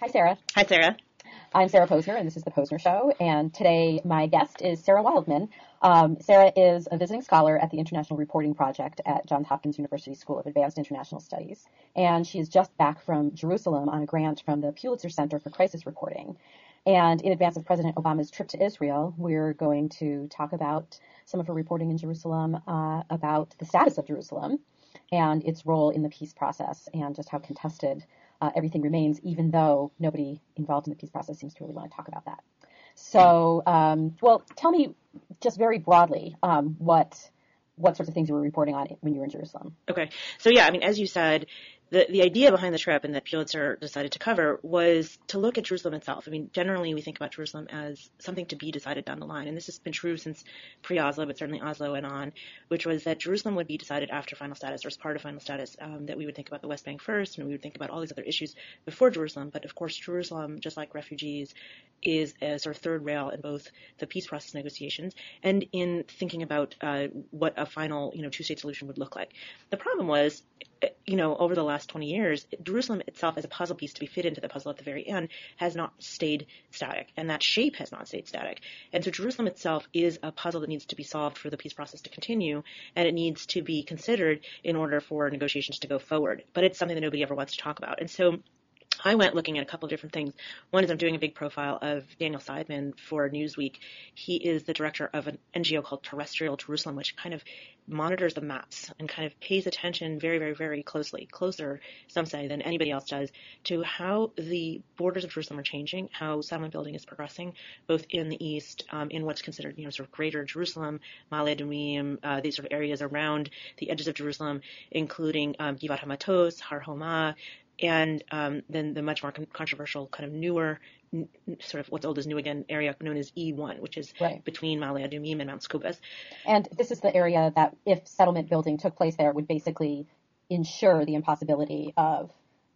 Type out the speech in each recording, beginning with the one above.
Hi, Sarah. Hi, Sarah. I'm Sarah Posner, and this is The Posner Show. And today, my guest is Sarah Wildman. Sarah is a visiting scholar at the International Reporting Project at Johns Hopkins University School of Advanced International Studies. And she is just back from Jerusalem on a grant from the Pulitzer Center for Crisis Reporting. And in advance of President Obama's trip to Israel, we're going to talk about some of her reporting in Jerusalem, about the status of Jerusalem and its role in the peace process, and just how contested everything remains, even though nobody involved in the peace process seems to really want to talk about that. So, well, tell me just very broadly what sorts of things you were reporting on when you were in Jerusalem. Okay. So, yeah, I mean, as you said, the idea behind the trip and that Pulitzer decided to cover was to look at Jerusalem itself. I mean, generally we think about Jerusalem as something to be decided down the line, and this has been true since pre-Oslo, but certainly Oslo and on, which was that Jerusalem would be decided after final status or as part of final status, that we would think about the West Bank first, and we would think about all these other issues before Jerusalem. But of course, Jerusalem, just like refugees, is a sort of third rail in both the peace process negotiations and in thinking about what a final, two-state solution would look like. The problem was, over the last 20 years, Jerusalem itself as a puzzle piece to be fit into the puzzle at the very end has not stayed static, and that shape has not stayed static. And so Jerusalem itself is a puzzle that needs to be solved for the peace process to continue, and it needs to be considered in order for negotiations to go forward. But it's something that nobody ever wants to talk about. And so I went looking at a couple of different things. One is I'm doing a big profile of Daniel Seidman for Newsweek. He is the director of an NGO called Terrestrial Jerusalem, which kind of monitors the maps and kind of pays attention very, very, very closely, closer, some say, than anybody else does, to how the borders of Jerusalem are changing, how settlement building is progressing, both in the east, in what's considered, sort of greater Jerusalem, Ma'ale Adumim, these sort of areas around the edges of Jerusalem, including Givat HaMatos, Har Homa, and then the much more controversial kind of newer, sort of what's old is new again area known as E1, which is between Ma'ale Adumim and Mount Scubas. And this is the area that, if settlement building took place there, would basically ensure the impossibility of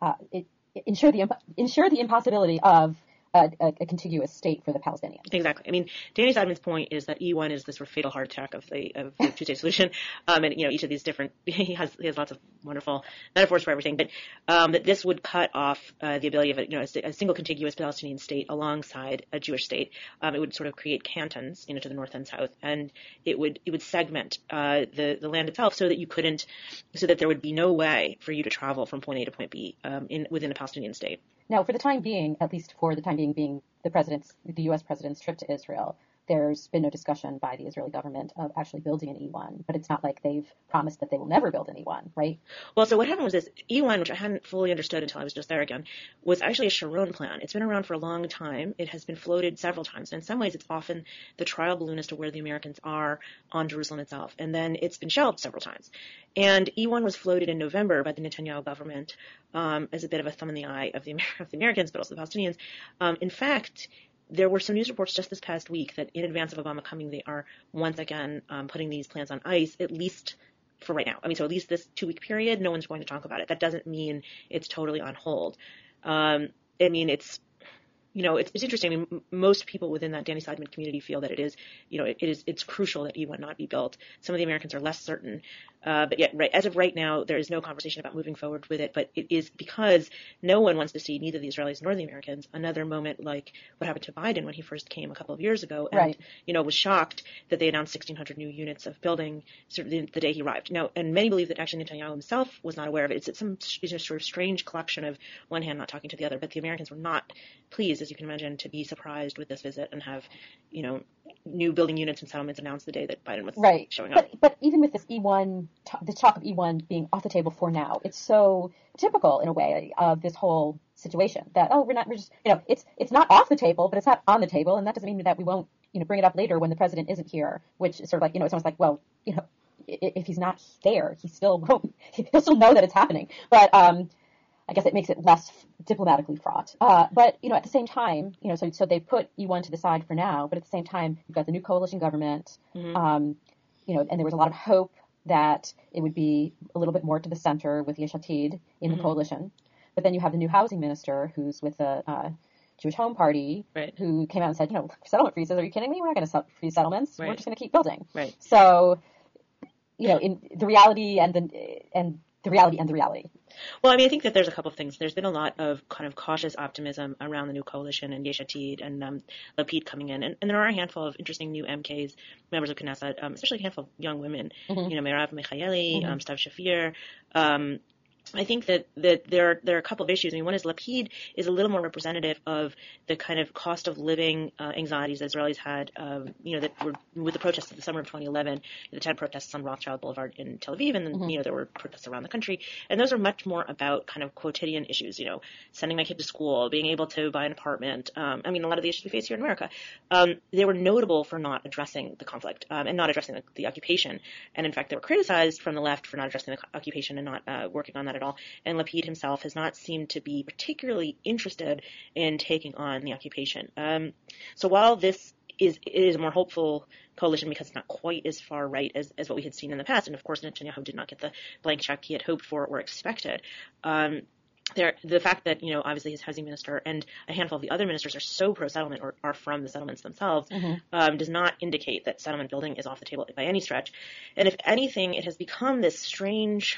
a contiguous state for the Palestinians. Exactly. I mean, Danny Seidman's point is that E1 is the sort of fatal heart attack of the two-state solution, and each of these different he has lots of wonderful metaphors for everything, but that this would cut off the ability of a single contiguous Palestinian state alongside a Jewish state. It would sort of create cantons, to the north and south, and it would segment the land itself so that there would be no way for you to travel from point A to point B within a Palestinian state. Now, for the time being, at least for the time being the U.S. president's trip to Israel, there's been no discussion by the Israeli government of actually building an E1, but it's not like they've promised that they will never build an E1, right? Well, so what happened was this E1, which I hadn't fully understood until I was just there again, was actually a Sharon plan. It's been around for a long time. It has been floated several times. And in some ways, it's often the trial balloon as to where the Americans are on Jerusalem itself. And then it's been shelved several times. And E1 was floated in November by the Netanyahu government as a bit of a thumb in the eye of the Americans, but also the Palestinians. In fact, there were some news reports just this past week that in advance of Obama coming, they are once again putting these plans on ice, at least for right now. I mean, so at least this 2-week period, no one's going to talk about it. That doesn't mean it's totally on hold. It's interesting. I mean, most people within that Danny Seidman community feel that it's crucial that E1 not be built. Some of the Americans are less certain. But yet, as of right now, there is no conversation about moving forward with it. But it is because no one wants to see, neither the Israelis nor the Americans, another moment like what happened to Biden when he first came a couple of years ago and, was shocked that they announced 1,600 new units of building sort of the day he arrived. Now, and many believe that actually Netanyahu himself was not aware of it. It's some sort of strange collection of one hand not talking to the other. But the Americans were not pleased, as you can imagine, to be surprised with this visit and have, new building units and settlements announced the day that Biden was showing up. But even with this E1, the talk of E1 being off the table for now, it's so typical in a way of this whole situation that, it's not off the table, but it's not on the table. And that doesn't mean that we won't, bring it up later when the president isn't here, which is sort of like, it's almost like, well, if he's not there, he'll still know that it's happening. But, I guess it makes it less diplomatically fraught. But, at the same time, so they put E1 to the side for now, but at the same time, you've got the new coalition government, and there was a lot of hope that it would be a little bit more to the center with Yesh Atid in the coalition. But then you have the new housing minister who's with the Jewish Home Party, who came out and said, settlement freezes, are you kidding me? We're not going to freeze settlements. We're just going to keep building. Right. So, in the reality and the reality. Well, I mean, I think that there's a couple of things. There's been a lot of kind of cautious optimism around the new coalition and Yesh Atid and Lapid coming in, and there are a handful of interesting new MKs, members of Knesset, especially a handful of young women. Mm-hmm. Meirav Michaeli, Mm-hmm. Stav Shafir. I think that there are a couple of issues. I mean, one is Lapid is a little more representative of the kind of cost of living anxieties that Israelis had, that were with the protests of the summer of 2011, the 10 protests on Rothschild Boulevard in Tel Aviv, and then, Mm-hmm. there were protests around the country. And those are much more about kind of quotidian issues, sending my kid to school, being able to buy an apartment. A lot of the issues we face here in America. They were notable for not addressing the conflict and not addressing the occupation. And in fact, they were criticized from the left for not addressing the occupation and not working on that at all. And Lapid himself has not seemed to be particularly interested in taking on the occupation. So while this is a more hopeful coalition because it's not quite as far right as what we had seen in the past, and of course Netanyahu did not get the blank check he had hoped for or expected. The fact that, obviously his housing minister and a handful of the other ministers are so pro-settlement or are from the settlements themselves, does not indicate that settlement building is off the table by any stretch. And if anything, it has become this strange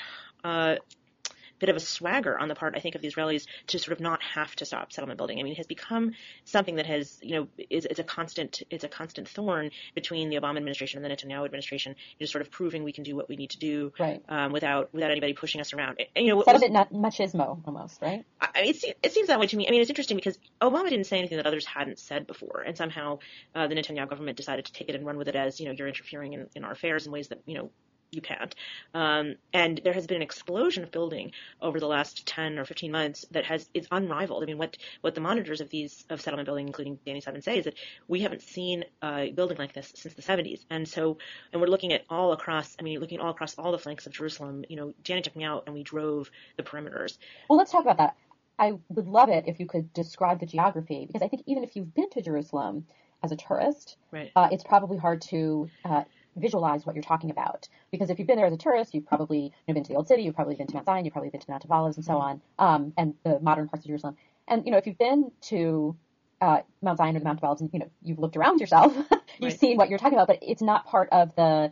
bit of a swagger on the part, I think, of the Israelis to sort of not have to stop settlement building. I mean, it has become something that has, it's a constant thorn between the Obama administration and the Netanyahu administration, just sort of proving we can do what we need to do, right, without anybody pushing us around. It's a bit not machismo almost, right? It seems that way to me. I mean, it's interesting because Obama didn't say anything that others hadn't said before, and somehow the Netanyahu government decided to take it and run with it as, you're interfering in our affairs in ways that, you can't. And there has been an explosion of building over the last 10 or 15 months that it's unrivaled. I mean, what the monitors of settlement building, including Danny Simon, say is that we haven't seen a building like this since the 70s. And we're looking at all across all the flanks of Jerusalem. Danny took me out and we drove the perimeters. Well, let's talk about that. I would love it if you could describe the geography, because I think even if you've been to Jerusalem as a tourist, right, it's probably hard to visualize what you're talking about, because if you've been there as a tourist, you've probably been to the Old City, you've probably been to Mount Zion, you've probably been to the Mount of Olives and so on, and the modern parts of Jerusalem. And if you've been to Mount Zion or the Mount of Olives, and you've looked around yourself, you've seen what you're talking about, but it's not part of what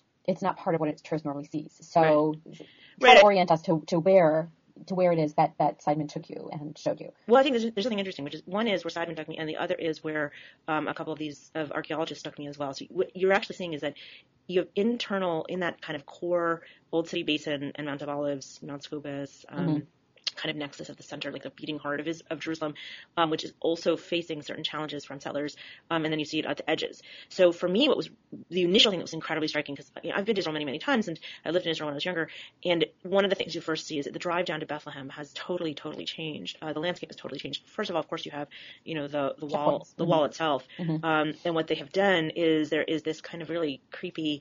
a tourist normally sees. So try to orient us to where it is that Seidman took you and showed you. Well, I think there's something interesting, which is one is where Seidman took me, and the other is where a couple of these archaeologists took me as well. So what you're actually seeing is that you have internal, in that kind of core Old City Basin and Mount of Olives, Mount Scobus, kind of nexus at the center, like the beating heart of Jerusalem, which is also facing certain challenges from settlers, and then you see it at the edges. So for me, what was the initial thing that was incredibly striking, because I've been to Israel many, many times, and I lived in Israel when I was younger, and one of the things you first see is that the drive down to Bethlehem has totally, totally changed. The landscape has totally changed. First of all, of course, you have, the wall itself, and what they have done is there is this kind of really creepy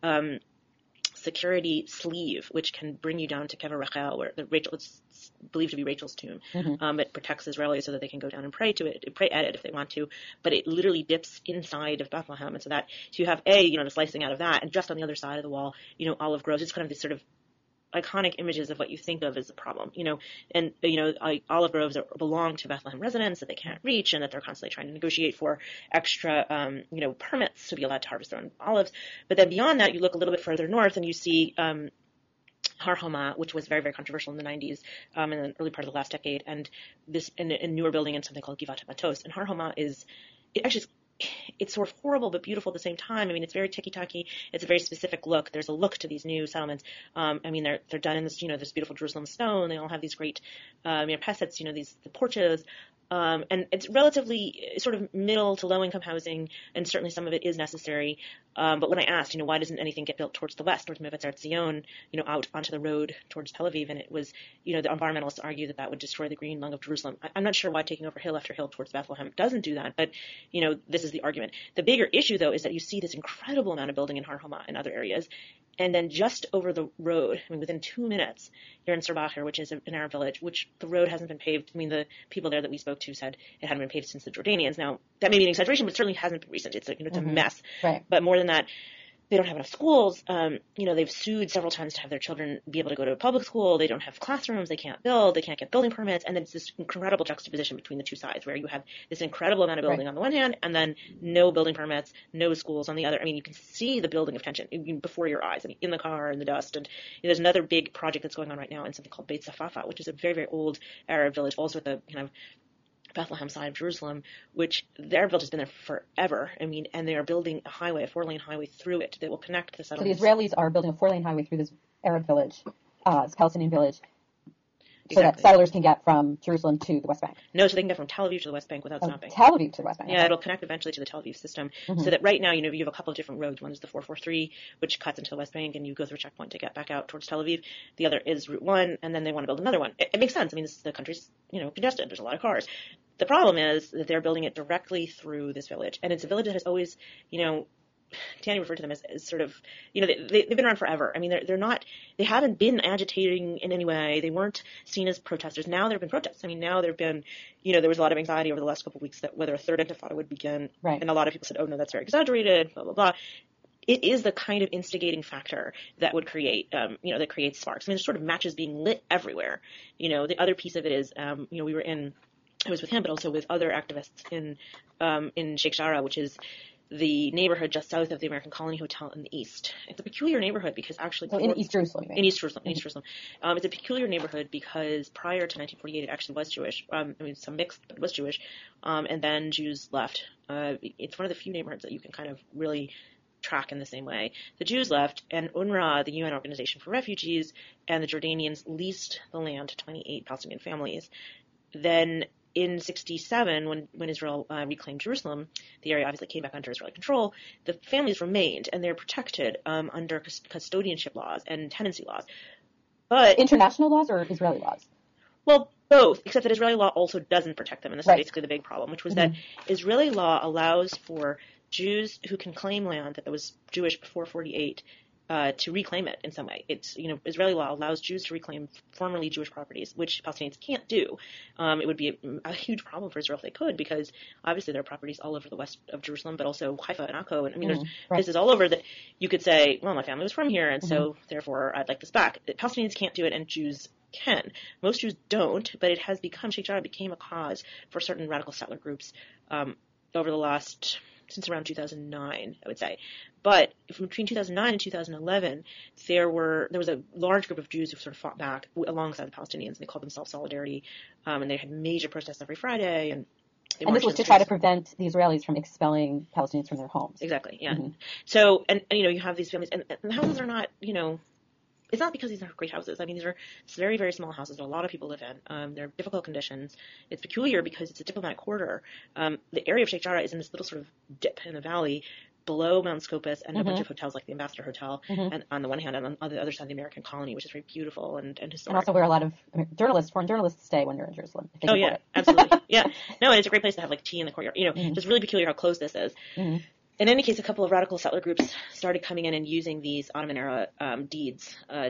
security sleeve, which can bring you down to Kever Rachel, where it's believed to be Rachel's tomb. It protects Israelis so that they can go down and pray at it if they want to. But it literally dips inside of Bethlehem, and so you have the slicing out of that, and just on the other side of the wall, olive groves. It's kind of this sort of iconic images of what you think of as a problem, and olive groves belong to Bethlehem residents that they can't reach, and that they're constantly trying to negotiate for extra, permits to be allowed to harvest their own olives. But then beyond that, you look a little bit further north, and you see Har Homa, which was very, very controversial in the 90s, in the early part of the last decade, and this in a newer building in something called Givat Matos. And Har Homa it's sort of horrible but beautiful at the same time. I mean, it's very ticky-tacky. It's a very specific look. There's a look to these new settlements. They're done in this, this beautiful Jerusalem stone. They all have these great, pesets, the porches. And it's relatively sort of middle to low income housing, and certainly some of it is necessary. But when I asked, why doesn't anything get built towards the west, towards Mevetz Zion, out onto the road towards Tel Aviv, and it was, the environmentalists argue that would destroy the green lung of Jerusalem. I'm not sure why taking over hill after hill towards Bethlehem doesn't do that, but, this is the argument. The bigger issue, though, is that you see this incredible amount of building in Har Homa and other areas. And then just over the road, within 2 minutes, you're in Sirbacher, which is an Arab village, which the road hasn't been paved. The people there that we spoke to said it hadn't been paved since the Jordanians. Now, that may be an exaggeration, but it certainly hasn't been recent. It's a mess. Right. But more than that, They don't have enough schools. They've sued several times to have their children be able to go to a public school. They don't have classrooms. They can't build. They can't get building permits. And then it's this incredible juxtaposition between the two sides where you have this incredible amount of building on the one hand and then no building permits, no schools on the other. I mean, you can see the building of tension before your eyes, in the car, in the dust. And there's another big project that's going on right now in something called Beit Safafa, which is a very, very old Arab village, also at the kind of Bethlehem side of Jerusalem, which the Arab village has been there forever. I mean, and they are building a highway, a 4-lane highway through it that will connect the settlements. So the Israelis are building a 4-lane highway through this Arab village, this Palestinian village, so that settlers can get from Jerusalem to the West Bank. No, so they can get from Tel Aviv to the West Bank without stopping. Tel Aviv to the West Bank. Yeah, it'll connect eventually to the Tel Aviv system. So that right now, you have a couple of different roads. One is the 443, which cuts into the West Bank, and you go through a checkpoint to get back out towards Tel Aviv. The other is Route 1, and then they want to build another one. It makes sense. I mean, the country's, congested. There's a lot of cars. The problem is that they're building it directly through this village, and it's a village that has always, Danny referred to them as sort of, they've been around forever. I mean, they haven't been agitating in any way. They weren't seen as protesters. Now there have been protests. I mean, now there have been, there was a lot of anxiety over the last couple of weeks that whether a third intifada would begin. Right. And a lot of people said, oh no, that's very exaggerated, blah, blah, blah. It is the kind of instigating factor that would create, that creates sparks. I mean, there's sort of matches being lit everywhere. The other piece of it is, I was with him, but also with other activists in Sheikh Jarrah, which is the neighborhood just south of the American Colony Hotel in the east. It's a peculiar neighborhood because actually... So in East Jerusalem, you mean? In East Jerusalem. It's a peculiar neighborhood because prior to 1948, it actually was Jewish. Some mixed, but it was Jewish. And then Jews left. It's one of the few neighborhoods that you can kind of really track in the same way. The Jews left, and UNRWA, the UN Organization for Refugees, and the Jordanians leased the land to 28 Palestinian families. Then in 1967, when Israel reclaimed Jerusalem, the area obviously came back under Israeli control. The families remained, and they're protected under custodianship laws and tenancy laws. But international laws or Israeli laws? Well, both, except that Israeli law also doesn't protect them, and this is basically the big problem, which was that Israeli law allows for Jews who can claim land that was Jewish before 1948 to reclaim it in some way. It's, Israeli law allows Jews to reclaim formerly Jewish properties, which Palestinians can't do. It would be a huge problem for Israel if they could, because obviously there are properties all over the west of Jerusalem, but also Haifa and Akko. And I mean, there's places all over that you could say, well, my family was from here, and so therefore I'd like this back. Palestinians can't do it, and Jews can. Most Jews don't, but it has become, Sheikh Jarrah became a cause for certain radical settler groups over the last, since around 2009, I would say. But between 2009 and 2011, there was a large group of Jews who sort of fought back alongside the Palestinians, and they called themselves Solidarity, and they had major protests every Friday, and this was to try to prevent the Israelis from expelling Palestinians from their homes. Exactly, yeah. So, and you have these families, and the houses are not, it's not because these are great houses. I mean, these are very, very small houses that a lot of people live in. They're difficult conditions. It's peculiar because it's a diplomatic corridor. The area of Sheikh Jarrah is in this little sort of dip in a valley below Mount Scopus and a bunch of hotels like the Ambassador Hotel, and on the one hand, and on the other side, the American Colony, which is very beautiful and historic. And also where a lot of foreign journalists stay when they're in Jerusalem. Oh, yeah, absolutely. Yeah. No, and it's a great place to have like tea in the courtyard. Just really peculiar how close this is. In any case, a couple of radical settler groups started coming in and using these Ottoman-era deeds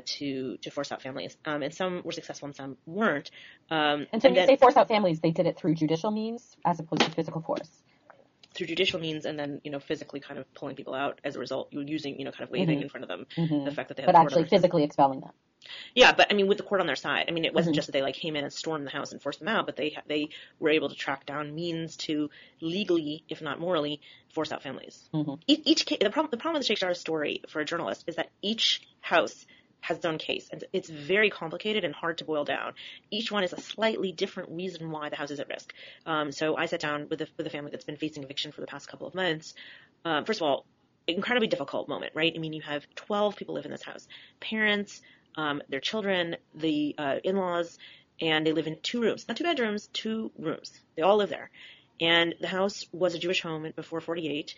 to force out families. And some were successful and some weren't. And so when you say force out families, they did it through judicial means as opposed to physical force? Through judicial means, and then, physically kind of pulling people out as a result, using, kind of waving in front of them the fact that they had but actually physically expelling them. Yeah, but I mean, with the court on their side. I mean, it wasn't just that they came in and stormed the house and forced them out, but they were able to track down means to legally, if not morally, force out families. The problem with the Sheikh Jarrah story for a journalist is that each house has its own case, and it's very complicated and hard to boil down. Each one is a slightly different reason why the house is at risk. So I sat down with a family that's been facing eviction for the past couple of months. First of all, incredibly difficult moment, right? I mean, you have 12 people live in this house. Parents, their children, the in-laws, and they live in 2 rooms. Not 2 bedrooms, 2 rooms. They all live there. And the house was a Jewish home before 1948.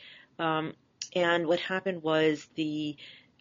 And what happened was the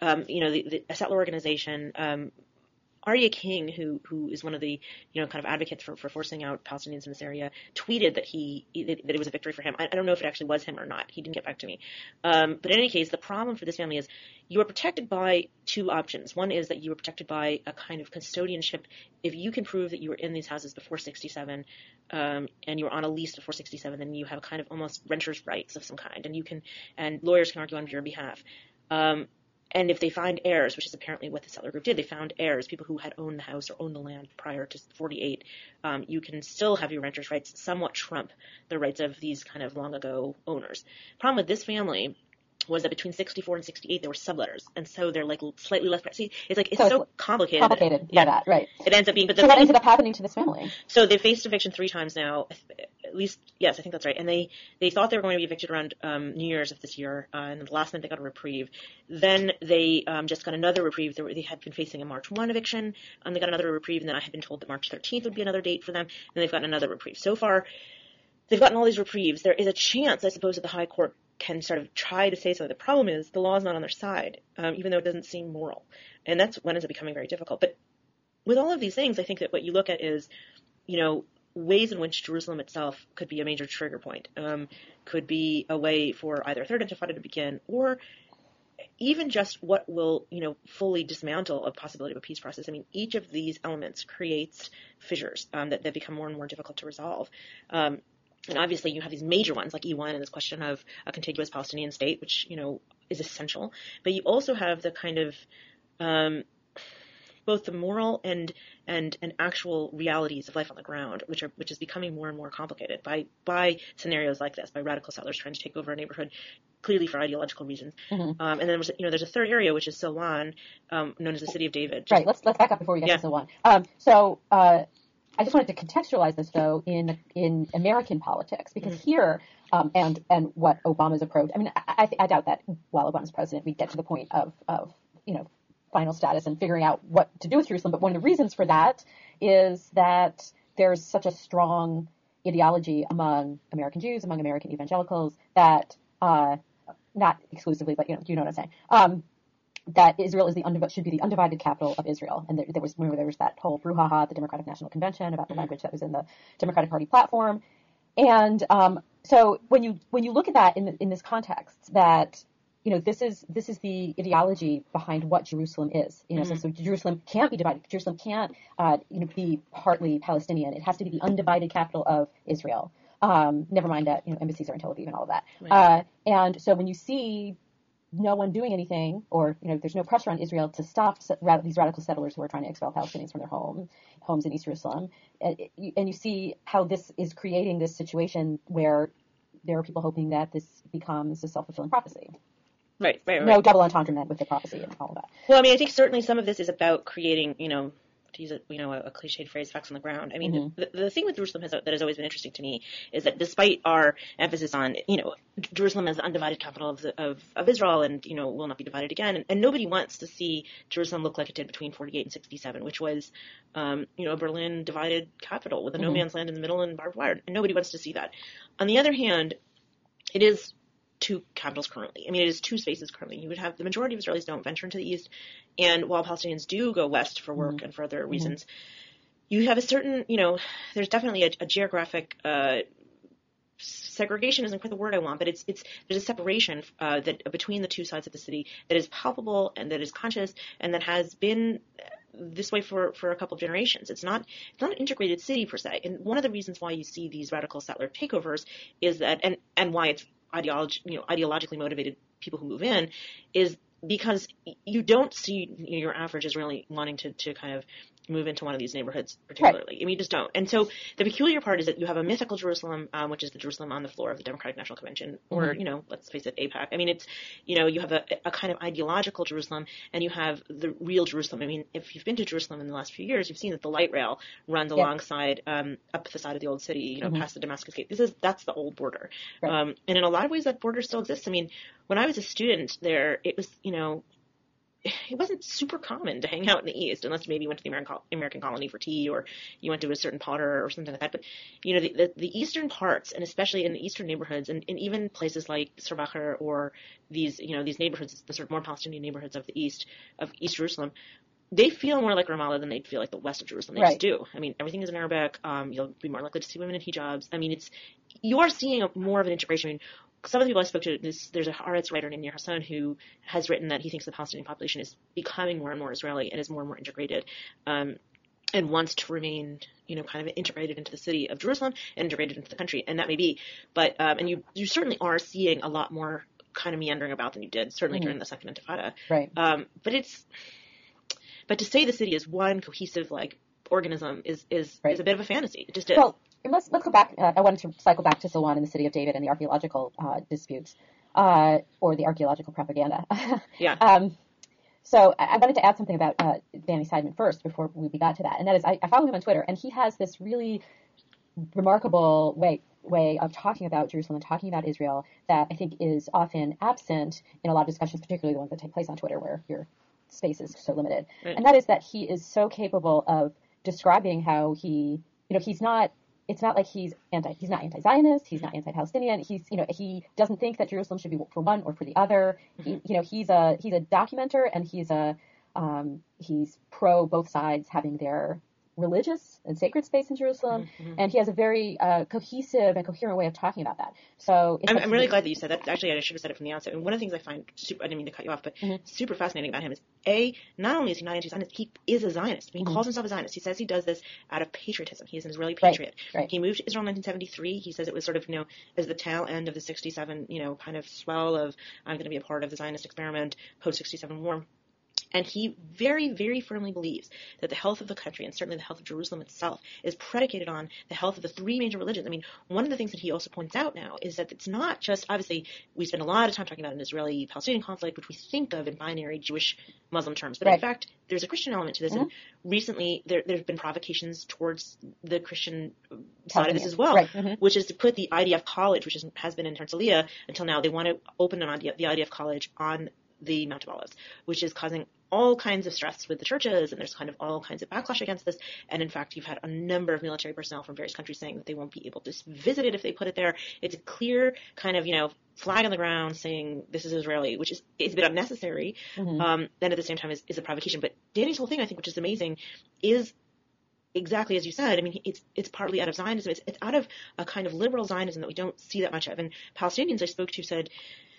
settler organization, Aryeh King, who is one of the, kind of advocates for forcing out Palestinians in this area, tweeted that that it was a victory for him. I don't know if it actually was him or not. He didn't get back to me. But in any case, the problem for this family is you are protected by 2 options. One is that you are protected by a kind of custodianship. If you can prove that you were in these houses before 1967, and you were on a lease before 1967, then you have a kind of almost renter's rights of some kind, and lawyers can argue on your behalf. And if they find heirs, which is apparently what the settler group did, they found heirs, people who had owned the house or owned the land prior to 48, you can still have your renters' rights somewhat trump the rights of these kind of long ago owners. Problem with this family was that between 64 and 68 there were subletters, and so they're like slightly less. See, it's like it's so complicated. Complicated by that, right? It ends up being. But so what ended up happening to this family? So they faced eviction 3 times now, at least. Yes, I think that's right. And they thought they were going to be evicted around New Year's of this year, and the last night they got a reprieve. Then they just got another reprieve. They had been facing a March 1 eviction, and they got another reprieve. And then I had been told that March 13th would be another date for them, and they've gotten another reprieve. So far, they've gotten all these reprieves. There is a chance, I suppose, that the High Court can sort of try to say something. The problem is the law is not on their side, even though it doesn't seem moral. And that's what ends up becoming very difficult. But with all of these things, I think that what you look at is, ways in which Jerusalem itself could be a major trigger point, could be a way for either a third intifada to begin, or even just what will, fully dismantle a possibility of a peace process. I mean, each of these elements creates fissures that become more and more difficult to resolve. And obviously you have these major ones like E1 and this question of a contiguous Palestinian state, which, is essential. But you also have the kind of both the moral and actual realities of life on the ground, which is becoming more and more complicated by scenarios like this, by radical settlers trying to take over a neighborhood clearly for ideological reasons. Mm-hmm. And then there's a third area, which is Silwan, known as the City of David. Right. Let's back up before we get to Silwan. I just wanted to contextualize this, though, in American politics, because here, and what Obama's approach. I mean, I doubt that while Obama's president, we'd get to the point of final status and figuring out what to do with Jerusalem. But one of the reasons for that is that there's such a strong ideology among American Jews, among American evangelicals, that not exclusively, but you know what I'm saying. That Israel should be the undivided capital of Israel. And there was that whole brouhaha at the Democratic National Convention about the language that was in the Democratic Party platform. And so when you look at that in this context, that this is the ideology behind what Jerusalem is. So Jerusalem can't be divided. Jerusalem can't be partly Palestinian. It has to be the undivided capital of Israel. Never mind that embassies are in Tel Aviv and all of that. Right. And so when you see no one doing anything, or there's no pressure on Israel to stop these radical settlers who are trying to expel Palestinians from their homes in East Jerusalem, and you see how this is creating this situation where there are people hoping that this becomes a self-fulfilling prophecy. Right. No double entendre meant with the prophecy and all of that. Well, I mean, I think certainly some of this is about creating, to use a cliched phrase, facts on the ground. I mean, the thing with Jerusalem that has always been interesting to me is that despite our emphasis on, Jerusalem as the undivided capital of Israel and, will not be divided again, and nobody wants to see Jerusalem look like it did between 48 and 67, which was, a Berlin divided capital with a no man's land in the middle and barbed wire. And nobody wants to see that. On the other hand, it is 2 capitals currently. I mean, it is 2 spaces currently. You would have the majority of Israelis don't venture into the east, and while Palestinians do go west for work and for other reasons, you have a certain, there's definitely a geographic segregation isn't quite the word I want, but there's a separation that between the 2 sides of the city that is palpable and that is conscious and that has been this way for a couple of generations. It's not an integrated city per se. And one of the reasons why you see these radical settler takeovers is that, and why it's ideologically motivated people who move in, is because you don't see your average Israeli wanting to kind of move into one of these neighborhoods particularly. Right. I mean, you just don't. And so the peculiar part is that you have a mythical Jerusalem, which is the Jerusalem on the floor of the Democratic National Convention, or, let's face it, AIPAC. I mean, it's, you have a kind of ideological Jerusalem, and you have the real Jerusalem. I mean, if you've been to Jerusalem in the last few years, you've seen that the light rail runs alongside, up the side of the old city, past the Damascus Gate. That's the old border. Right. And in a lot of ways, that border still exists. I mean, when I was a student there, it was, it wasn't super common to hang out in the East unless maybe you went to the American colony for tea, or you went to a certain potter or something like that. But, the eastern parts, and especially in the eastern neighborhoods, and even places like Sarbacher or these neighborhoods, the sort of more Palestinian neighborhoods of East Jerusalem, they feel more like Ramallah than they feel like the west of Jerusalem. They just do. I mean, everything is in Arabic. You'll be more likely to see women in hijabs. I mean, you are seeing more of an integration. I mean, some of the people I spoke to, there's a Haaretz writer named Nir Hassan who has written that he thinks the Palestinian population is becoming more and more Israeli and is more and more integrated, and wants to remain, kind of integrated into the city of Jerusalem and integrated into the country. And that may be, but, and you certainly are seeing a lot more kind of meandering about than you did certainly during the Second Intifada. Right. But to say the city is one cohesive like organism is Right. a bit of a fantasy. It just is. Well, let's go back. I wanted to cycle back to Silwan and the city of David and the archaeological disputes, or the archaeological propaganda. Yeah. So I wanted to add something about Danny Seidman first before we got to that, and that is I follow him on Twitter, and he has this really remarkable way of talking about Jerusalem and talking about Israel that I think is often absent in a lot of discussions, particularly the ones that take place on Twitter where your space is so limited. Right. And that is that he is so capable of describing how he's not like he's not anti-Zionist, he's not anti-Palestinian, he doesn't think that Jerusalem should be for one or for the other. He's a documenter, and he's pro both sides having their religious and sacred space in Jerusalem, and he has a very cohesive and coherent way of talking about that. So I'm really glad that you said that. Actually, I should have said it from the outset. And one of the things I find I didn't mean to cut you off, but super fascinating about him is not only is he not anti-Zionist, he is a Zionist. I mean, he calls himself a Zionist. He says he does this out of patriotism. He is an Israeli patriot. Right. He moved to Israel in 1973. He says it was sort of as the tail end of the 67 kind of swell of I'm going to be a part of the Zionist experiment post 67 war. And he very, very firmly believes that the health of the country, and certainly the health of Jerusalem itself, is predicated on the health of the three major religions. I mean, one of the things that he also points out now is that it's not just, obviously, we spend a lot of time talking about an Israeli-Palestinian conflict, which we think of in binary Jewish-Muslim terms. But in fact, there's a Christian element to this. And recently, there have been provocations towards the Christian side of this as well, which is to put the IDF college, which has been in Herzliya until now, they want to open the IDF college on the Mount of Olives, which is causing all kinds of stress with the churches, and there's kind of all kinds of backlash against this. And in fact, you've had a number of military personnel from various countries saying that they won't be able to visit it if they put it there. It's a clear kind of, flag on the ground saying this is Israeli, which is a bit unnecessary. Then at the same time is a provocation. But Danny's whole thing, I think, which is amazing, is exactly as you said. I mean, it's partly out of Zionism. It's out of a kind of liberal Zionism that we don't see that much of. And Palestinians I spoke to said,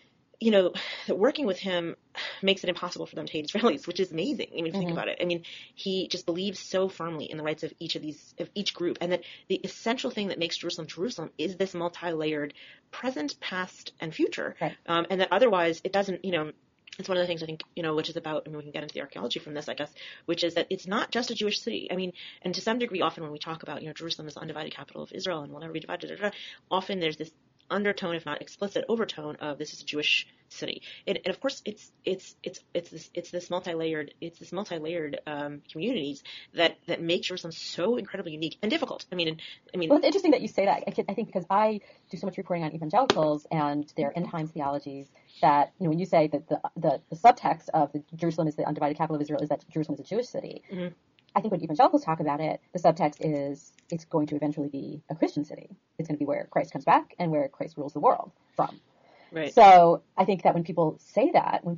that working with him makes it impossible for them to hate Israelis, which is amazing. I mean, if you think about it. I mean, he just believes so firmly in the rights of each group, and that the essential thing that makes Jerusalem is this multi-layered present, past, and future. Right. And that otherwise it doesn't, it's one of the things I think, which is about, we can get into the archaeology from this, I guess, which is that it's not just a Jewish city. I mean, and to some degree, often when we talk about, Jerusalem as the undivided capital of Israel and will never be divided, often there's this undertone, if not explicit overtone, of this is a Jewish city. And of course, it's this multi-layered communities that make Jerusalem so incredibly unique and difficult. I mean, well, it's interesting that you say that. I think because I do so much reporting on evangelicals and their end times theologies that when you say that the subtext of the Jerusalem is the undivided capital of Israel is that Jerusalem is a Jewish city. I think when evangelicals talk about it, the subtext is it's going to eventually be a Christian city. It's going to be where Christ comes back and where Christ rules the world from. Right. So I think that when people say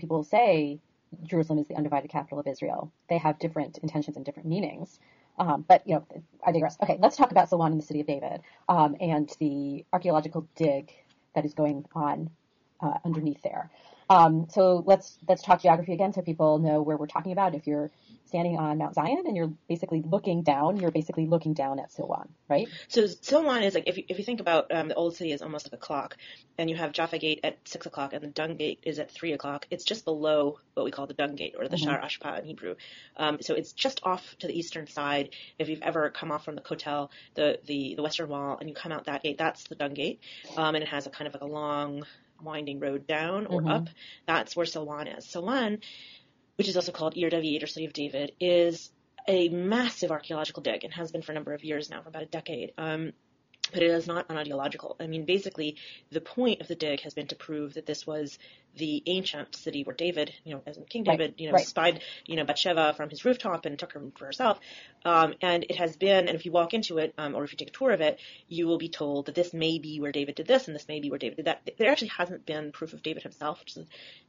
Jerusalem is the undivided capital of Israel, they have different intentions and different meanings. But I digress. Okay, let's talk about Silwan and the city of David and the archaeological dig that is going on underneath there. So let's talk geography again so people know where we're talking about. If you're standing on Mount Zion and you're basically looking down at Silwan, right? So Silwan is like, if you think about the old city is almost like a clock, and you have Jaffa Gate at 6 o'clock and the Dung Gate is at 3 o'clock. It's just below what we call the Dung Gate, or the Shar Ashpa in Hebrew. So it's just off to the eastern side. If you've ever come off from the Kotel, the western wall, and you come out that gate, that's the Dung Gate. And it has a kind of like a long winding road down or up. That's where Silwan is. Silwan, which is also called Ir David, or City of David, is a massive archaeological dig and has been for a number of years now, for about a decade. But it is not unideological. I mean, basically, the point of the dig has been to prove that this was the ancient city where David, as in King David, spied, Bathsheba from his rooftop and took her for herself. And it has been, and if you walk into it, or if you take a tour of it, you will be told that this may be where David did this and this may be where David did that. There actually hasn't been proof of David himself, which is,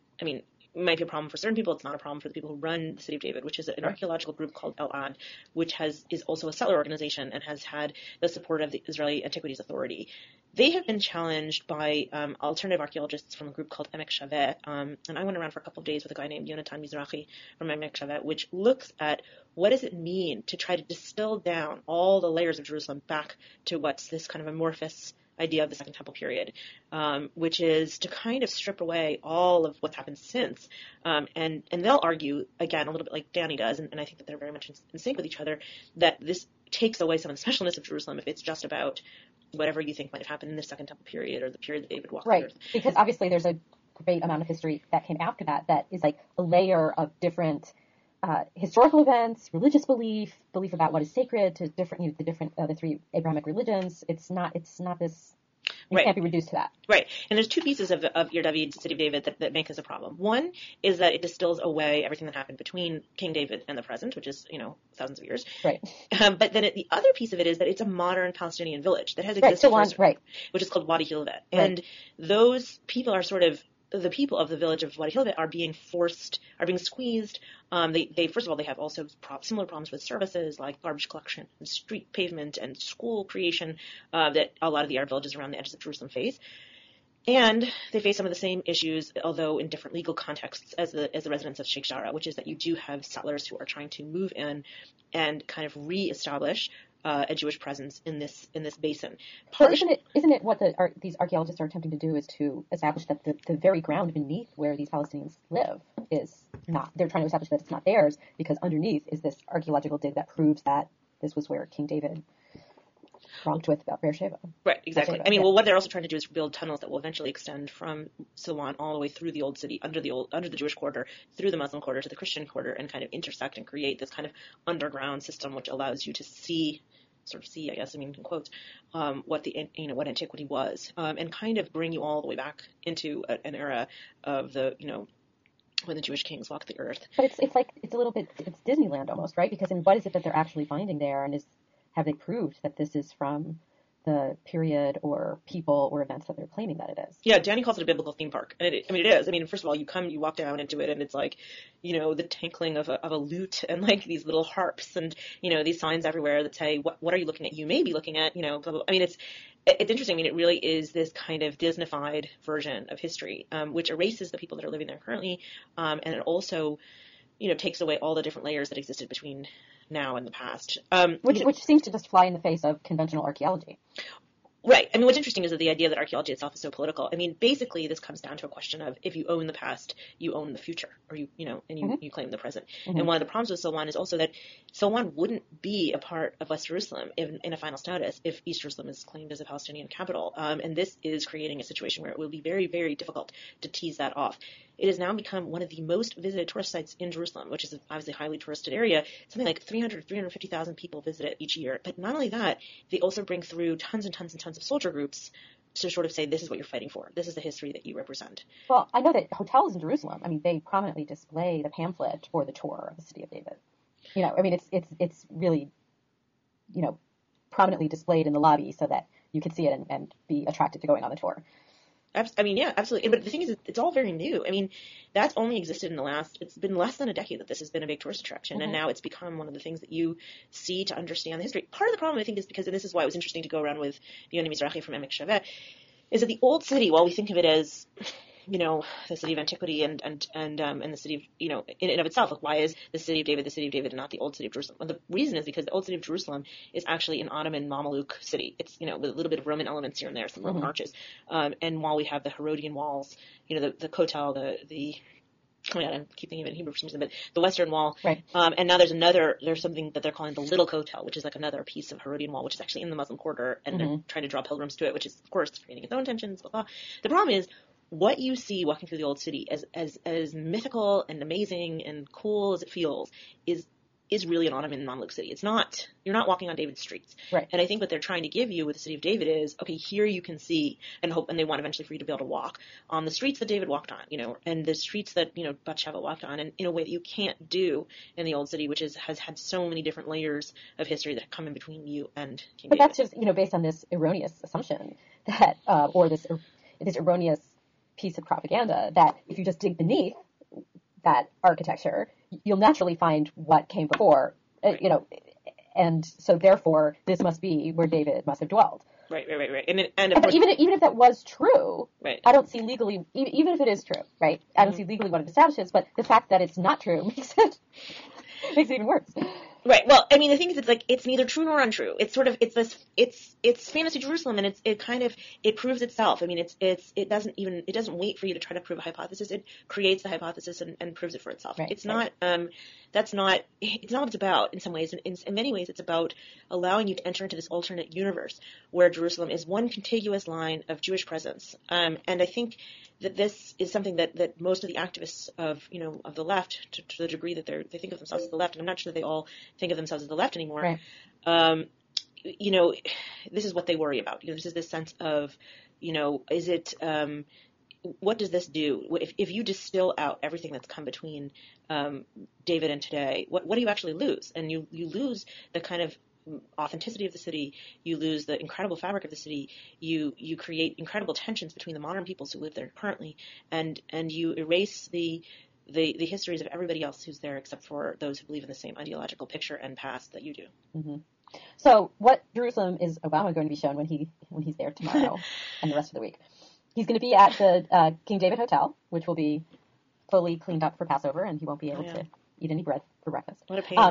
it might be a problem for certain people. It's not a problem for the people who run the City of David, which is an archaeological group called El-Ad, which is also a settler organization and has had the support of the Israeli Antiquities Authority. They have been challenged by alternative archaeologists from a group called Emek Shaveh, and I went around for a couple of days with a guy named Yonatan Mizrahi from Emek Shaveh, which looks at what does it mean to try to distill down all the layers of Jerusalem back to what's this kind of amorphous idea of the Second Temple period, which is to kind of strip away all of what's happened since. And they'll argue, again, a little bit like Danny does, and I think that they're very much in sync with each other, that this takes away some of the specialness of Jerusalem if it's just about whatever you think might have happened in the Second Temple period or the period that David walked the earth. Because obviously there's a great amount of history that came after that is like a layer of different historical events, religious belief about what is sacred to different, the three Abrahamic religions. It's not this. It can't be reduced to that. Right. And there's two pieces of Ir David, City of David, that make this a problem. One is that it distills away everything that happened between King David and the present, which is, thousands of years. Right. But then the other piece of it is that it's a modern Palestinian village that has existed which is called Wadi Hilvet. Right. And those people are sort of, the people of the village of Wadi Hilvet are being squeezed. They first of all, they have also similar problems with services like garbage collection and street pavement and school creation that a lot of the Arab villages around the edges of Jerusalem face. And they face some of the same issues, although in different legal contexts, as the residents of Sheikh Jarrah, which is that you do have settlers who are trying to move in and kind of reestablish a Jewish presence in this basin. Well, isn't it what these archaeologists are attempting to do is to establish that the very ground beneath where these Palestinians live is not, they're trying to establish that it's not theirs, because underneath is this archaeological dig that proves that this was where King David wronged with about Beersheba. Right, exactly. Well, what they're also trying to do is build tunnels that will eventually extend from Silwan all the way through the old city, under the Jewish quarter, through the Muslim quarter to the Christian quarter, and kind of intersect and create this kind of underground system which allows you to see, I guess, in quotes, what antiquity was, and kind of bring you all the way back into an era of when the Jewish kings walked the earth. But it's a little bit, it's Disneyland almost, right? Because what is it that they're actually finding there, and have they proved that this is from the period or people or events that they're claiming that it is? Yeah, Danny calls it a biblical theme park. And it is. First of all, you walk down into it and it's like, the tinkling of a lute and like these little harps and, these signs everywhere that say, what are you looking at? You may be looking at, blah, blah. It's interesting. It really is this kind of Disneyfied version of history, which erases the people that are living there currently. And it also, takes away all the different layers that existed between now and the past. Which seems to just fly in the face of conventional archaeology. Right. What's interesting is that the idea that archaeology itself is so political. Basically, this comes down to a question of if you own the past, you own the future, or you claim the present. Mm-hmm. And one of the problems with Silwan is also that Silwan wouldn't be a part of West Jerusalem in a final status if East Jerusalem is claimed as a Palestinian capital. And this is creating a situation where it will be very, very difficult to tease that off. It has now become one of the most visited tourist sites in Jerusalem, which is obviously a highly touristed area. Something like 350,000 people visit it each year. But not only that, they also bring through tons and tons and tons of soldier groups to sort of say, this is what you're fighting for. This is the history that you represent. Well, I know that hotels in Jerusalem, they prominently display the pamphlet for the tour of the City of David. It's really, prominently displayed in the lobby so that you can see it and be attracted to going on the tour. Yeah, absolutely. But the thing is, it's all very new. That's only existed it's been less than a decade that this has been a big tourist attraction. Mm-hmm. And now it's become one of the things that you see to understand the history. Part of the problem, I think, is because, and this is why it was interesting to go around with the Yoni Mizrahi from Emek Shaveh, is that the old city, while we think of it as, the city of antiquity and the city of, in and of itself, like why is the city of David and not the old city of Jerusalem? Well, the reason is because the old city of Jerusalem is actually an Ottoman Mamluk city. It's, with a little bit of Roman elements here and there, some Roman arches. And while we have the Herodian walls, the Kotel, oh my God, I keep thinking of it in Hebrew for some reason, but the Western Wall. Right. And now there's something that they're calling the Little Kotel, which is like another piece of Herodian Wall, which is actually in the Muslim quarter, and they're trying to draw pilgrims to it, which is, of course, creating its own tensions, blah, blah. The problem is, what you see walking through the old city, as mythical and amazing and cool as it feels, is really an Ottoman Mamluk city. It's not, you're not walking on David's streets. Right. And I think what they're trying to give you with the city of David is, okay, here you can see and they want eventually for you to be able to walk on the streets that David walked on, and the streets that, Bathsheba walked on, and in a way that you can't do in the old city, which has had so many different layers of history that come in between you and King David. That's just, based on this erroneous assumption that, or this erroneous piece of propaganda that if you just dig beneath that architecture, you'll naturally find what came before, and so therefore this must be where David must have dwelled. Right. And of course, even if that was true, right. I don't see legally, even if it is true, right? I don't see legally what it establishes, but the fact that it's not true makes it even worse. Right. Well, I mean, the thing is, it's neither true nor untrue. It's sort of, it's fantasy Jerusalem, and it proves itself. I mean, it doesn't wait for you to try to prove a hypothesis. It creates the hypothesis and proves it for itself. Right. It's not, it's not what it's about in some ways. In many ways, it's about allowing you to enter into this alternate universe where Jerusalem is one contiguous line of Jewish presence. And I think that this is something that most of the activists of the left, to the degree that they think of themselves as the left, and I'm not sure that they all think of themselves as the left anymore. Right. This is what they worry about. This is this sense of, is it, what does this do? If you distill out everything that's come between David and today, what do you actually lose? And you lose the kind of authenticity of the city. You lose the incredible fabric of the city. You create incredible tensions between the modern peoples who live there currently, and you erase the histories of everybody else who's there, except for those who believe in the same ideological picture and past that you do. Mm-hmm. So, what Jerusalem is Obama going to be shown when he's there tomorrow and the rest of the week? He's going to be at the King David Hotel, which will be fully cleaned up for Passover, and he won't be able to eat any bread for breakfast. What a pain.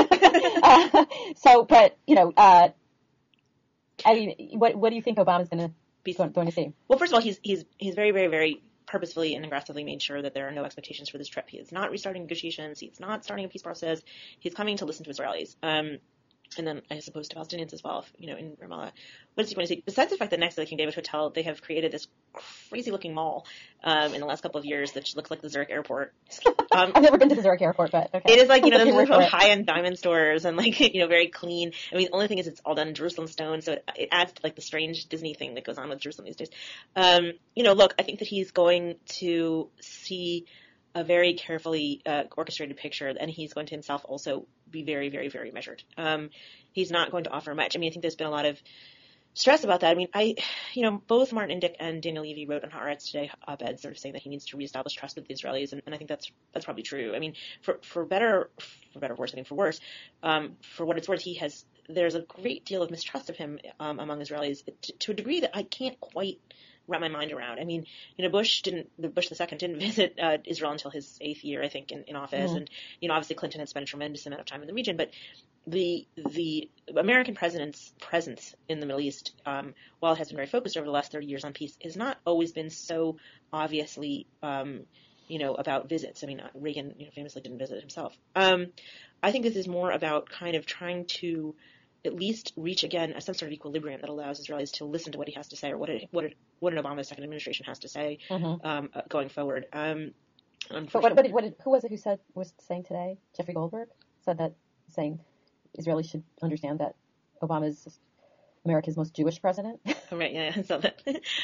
I mean, what do you think Obama's going to see? Well, first of all, he's very, very, very purposefully and aggressively made sure that there are no expectations for this trip. He is not restarting negotiations. He's not starting a peace process. He's coming to listen to Israelis. And then I suppose to Palestinians as well, in Ramallah. What is he going to see? Besides the fact that next to the King David Hotel, they have created this crazy-looking mall in the last couple of years that looks like the Zurich airport. I've never been to the Zurich airport, but okay. It is those high-end diamond stores and very clean. I mean, the only thing is it's all done in Jerusalem stone, so it adds to the strange Disney thing that goes on with Jerusalem these days. Look, I think that he's going to see a very carefully orchestrated picture, and he's going to himself also be very, very, very measured. He's not going to offer much. I mean, I think there's been a lot of stress about that. I mean, both Martin Indyk and Daniel Levy wrote on Haaretz today op-eds sort of saying that he needs to reestablish trust with the Israelis, and I think that's probably true. I mean, for better or worse, I think for worse, for what it's worth, there's a great deal of mistrust of him among Israelis to a degree that I can't quite wrap my mind around. I mean, Bush II didn't visit Israel until his 8th year, I think, in office, and obviously Clinton had spent a tremendous amount of time in the region, but the American president's presence in the Middle East, while it has been very focused over the last 30 years on peace, has not always been so obviously about visits. I mean, Reagan famously didn't visit himself. I think this is more about kind of trying to at least reach again some sort of equilibrium that allows Israelis to listen to what he has to say, or what an Obama second administration has to say going forward. But who was it who was saying today? Jeffrey Goldberg saying Israelis should understand that Obama is America's most Jewish president. Oh, right, yeah, I saw that.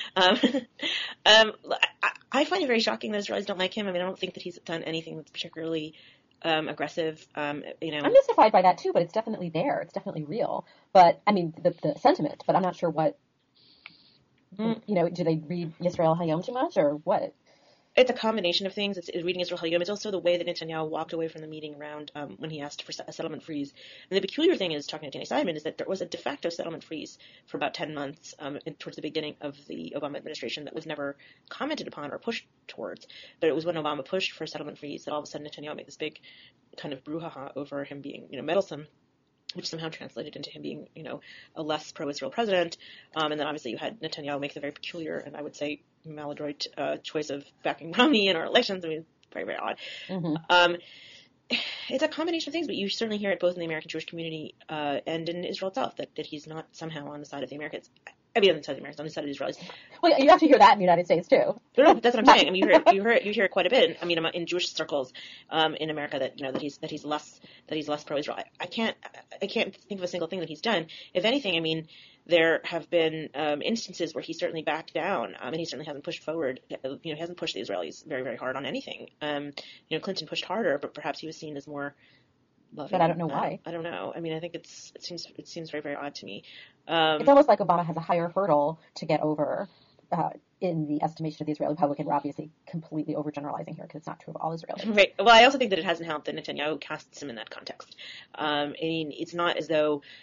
I find it very shocking that Israelis don't like him. I mean, I don't think that he's done anything that's particularly aggressive. I'm mystified by that too, but it's definitely there. It's definitely real. But I mean, the sentiment. But I'm not sure what. Do they read Yisrael Hayom too much, or what? It's a combination of things. It's reading Yisrael Hayom. It's also the way that Netanyahu walked away from the meeting around when he asked for a settlement freeze. And the peculiar thing is, talking to Danny Simon, is that there was a de facto settlement freeze for about 10 months towards the beginning of the Obama administration that was never commented upon or pushed towards. But it was when Obama pushed for a settlement freeze that all of a sudden Netanyahu made this big kind of brouhaha over him being, meddlesome, which somehow translated into him being, a less pro-Israel president. And then obviously you had Netanyahu make the very peculiar and I would say maladroit choice of backing Romney in our elections. I mean, very, very odd. Mm-hmm. It's a combination of things, but you certainly hear it both in the American Jewish community and in Israel itself, that he's not somehow on the side of the Americans. I mean, on the side of the Americans, on the side of the Israelis. Well, you have to hear that in the United States too. No, that's what I'm saying. I mean, you hear it quite a bit. I mean, in Jewish circles in America that he's less pro-Israel. I can't think of a single thing that he's done. If anything, I mean, there have been instances where he certainly backed down, and he certainly hasn't pushed forward. He hasn't pushed the Israelis very, very hard on anything. Clinton pushed harder, but perhaps he was seen as more loving. But I don't know why. I don't know. I mean, I think it seems very, very odd to me. It's almost like Obama has a higher hurdle to get over in the estimation of the Israeli public, and we're obviously completely overgeneralizing here because it's not true of all Israelis. Right. Well, I also think that it hasn't helped that Netanyahu casts him in that context. I mean, it's not as though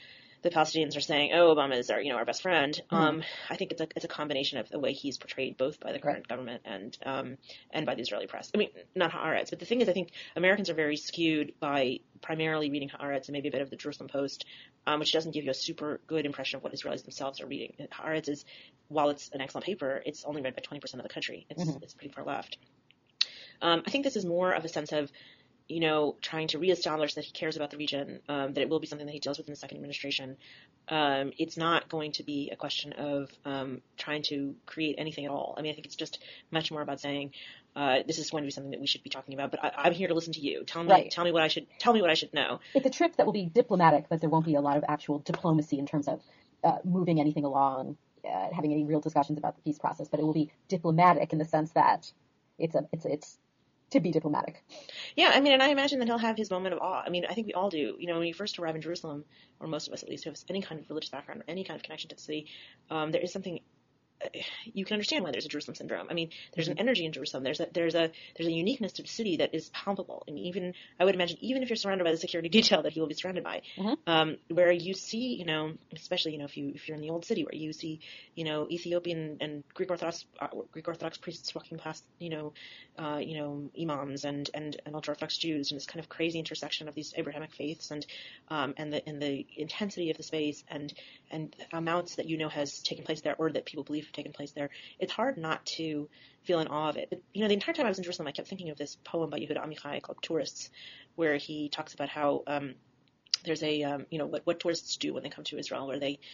the Palestinians are saying, "Oh, Obama is our, our best friend." I think it's a combination of the way he's portrayed both by the current government and by the Israeli press. I mean, not Haaretz, but the thing is, I think Americans are very skewed by primarily reading Haaretz and maybe a bit of the Jerusalem Post, which doesn't give you a super good impression of what Israelis themselves are reading. Haaretz is, while it's an excellent paper, it's only read by 20% of the country. It's pretty far left. I think this is more of a sense of, trying to reestablish that he cares about the region, that it will be something that he deals with in the second administration. It's not going to be a question of trying to create anything at all. I mean, I think it's just much more about saying, this is going to be something that we should be talking about, but I'm here to listen to you. Tell me what I should know. It's a trip that will be diplomatic, but there won't be a lot of actual diplomacy in terms of moving anything along, having any real discussions about the peace process, but it will be diplomatic in the sense that it's to be diplomatic. Yeah, I mean, and I imagine that he'll have his moment of awe. I mean, I think we all do. When you first arrive in Jerusalem, or most of us at least, who have any kind of religious background or any kind of connection to the city, there is something. You can understand why there's a Jerusalem syndrome. I mean, there's an energy in Jerusalem. There's a uniqueness to the city that is palpable. And I would imagine, even if you're surrounded by the security detail that he will be surrounded by, where you see, especially, if you're in the old city, where you see, Ethiopian and Greek Orthodox priests walking past, imams and ultra Orthodox Jews, and this kind of crazy intersection of these Abrahamic faiths and the intensity of the space and amounts that has taken place there, or that people believe have taken place there, it's hard not to feel in awe of it. But, the entire time I was in Jerusalem, I kept thinking of this poem by Yehuda Amichai called Tourists, where he talks about how there's a, what tourists do when they come to Israel, where they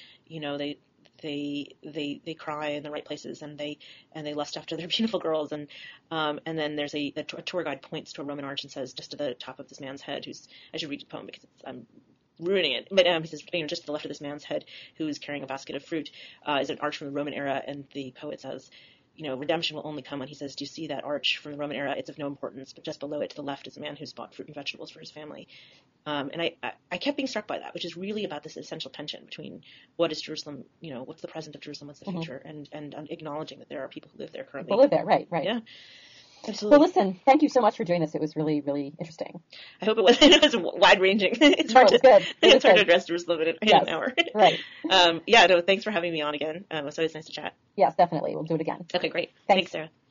cry in the right places and they lust after their beautiful girls, and then there's a tour guide points to a Roman arch and says, just to the top of this man's head, I should read the poem because I'm ruining it, but he says, just to the left of this man's head, who's carrying a basket of fruit, is an arch from the Roman era, and the poet says, redemption will only come when he says, do you see that arch from the Roman era? It's of no importance, but just below it to the left is a man who's bought fruit and vegetables for his family. And I kept being struck by that, which is really about this essential tension between what is Jerusalem, what's the present of Jerusalem, what's the future, and acknowledging that there are people who live there currently. People live there, right. Yeah. Absolutely. Well, listen, thank you so much for doing this. It was really, really interesting. I hope it was. It was wide-ranging. It's hard to address Jerusalem in an hour. Right. Thanks for having me on again. So it's nice to chat. Yes, definitely. We'll do it again. Okay, great. Thanks, Sarah.